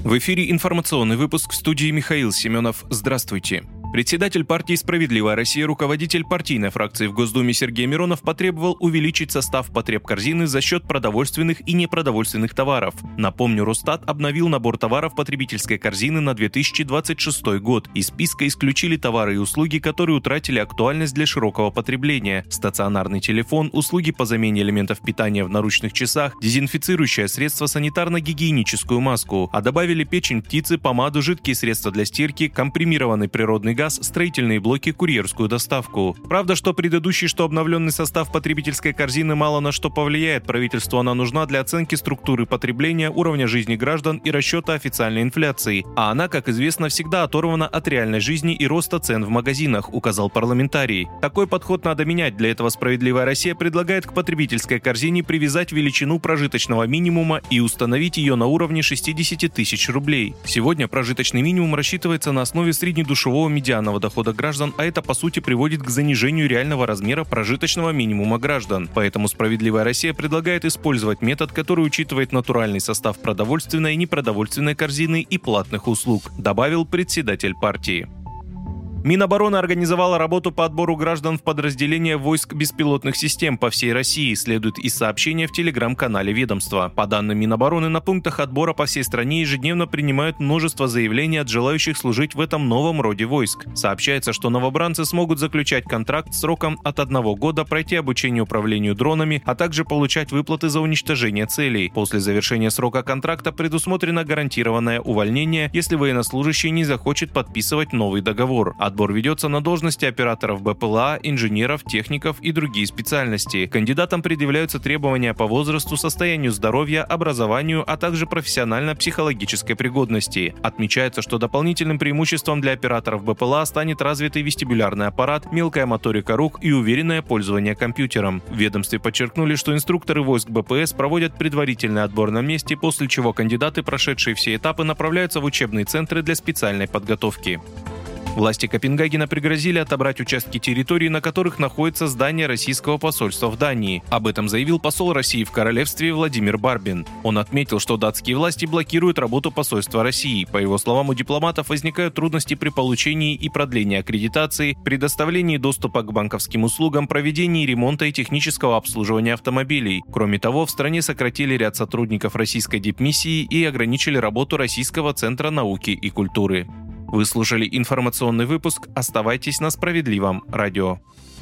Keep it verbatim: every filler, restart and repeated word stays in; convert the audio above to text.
В эфире информационный выпуск, в студии Михаил Семенов. Здравствуйте. Председатель партии «Справедливая Россия», руководитель партийной фракции в Госдуме Сергей Миронов потребовал увеличить состав потребкорзины за счет продовольственных и непродовольственных товаров. Напомню, Росстат обновил набор товаров потребительской корзины на две тысячи двадцать шестой год. Из списка исключили товары и услуги, которые утратили актуальность для широкого потребления. Стационарный телефон, услуги по замене элементов питания в наручных часах, дезинфицирующее средство, санитарно-гигиеническую маску. А добавили печень птицы, помаду, жидкие средства для стирки, компримированный природный газ, строительные блоки, курьерскую доставку. Правда, что предыдущий, что обновленный состав потребительской корзины мало на что повлияет. Правительству она нужна для оценки структуры потребления, уровня жизни граждан и расчета официальной инфляции. А она, как известно, всегда оторвана от реальной жизни и роста цен в магазинах, указал парламентарий. Такой подход надо менять. Для этого «Справедливая Россия» предлагает к потребительской корзине привязать величину прожиточного минимума и установить ее на уровне шестьдесят тысяч рублей. Сегодня прожиточный минимум рассчитывается на основе среднедушевого медианного дохода граждан, а это по сути приводит к занижению реального размера прожиточного минимума граждан. Поэтому «Справедливая Россия» предлагает использовать метод, который учитывает натуральный состав продовольственной и непродовольственной корзины и платных услуг, добавил председатель партии. Минобороны организовала работу по отбору граждан в подразделения войск беспилотных систем по всей России, следует из сообщения в телеграм-канале ведомства. По данным Минобороны, на пунктах отбора по всей стране ежедневно принимают множество заявлений от желающих служить в этом новом роде войск. Сообщается, что новобранцы смогут заключать контракт сроком от одного года, пройти обучение управлению дронами, а также получать выплаты за уничтожение целей. После завершения срока контракта предусмотрено гарантированное увольнение, если военнослужащий не захочет подписывать новый договор. Отбор ведется на должности операторов БПЛА, инженеров, техников и другие специальности. Кандидатам предъявляются требования по возрасту, состоянию здоровья, образованию, а также профессионально-психологической пригодности. Отмечается, что дополнительным преимуществом для операторов БПЛА станет развитый вестибулярный аппарат, мелкая моторика рук и уверенное пользование компьютером. В ведомстве подчеркнули, что инструкторы войск БПС проводят предварительный отбор на месте, после чего кандидаты, прошедшие все этапы, направляются в учебные центры для специальной подготовки. Власти Копенгагена пригрозили отобрать участки территории, на которых находится здание российского посольства в Дании. Об этом заявил посол России в королевстве Владимир Барбин. Он отметил, что датские власти блокируют работу посольства России. По его словам, у дипломатов возникают трудности при получении и продлении аккредитации, предоставлении доступа к банковским услугам, проведении ремонта и технического обслуживания автомобилей. Кроме того, в стране сократили ряд сотрудников российской дипмиссии и ограничили работу Российского центра науки и культуры. Вы слушали информационный выпуск. Оставайтесь на Справедливом радио.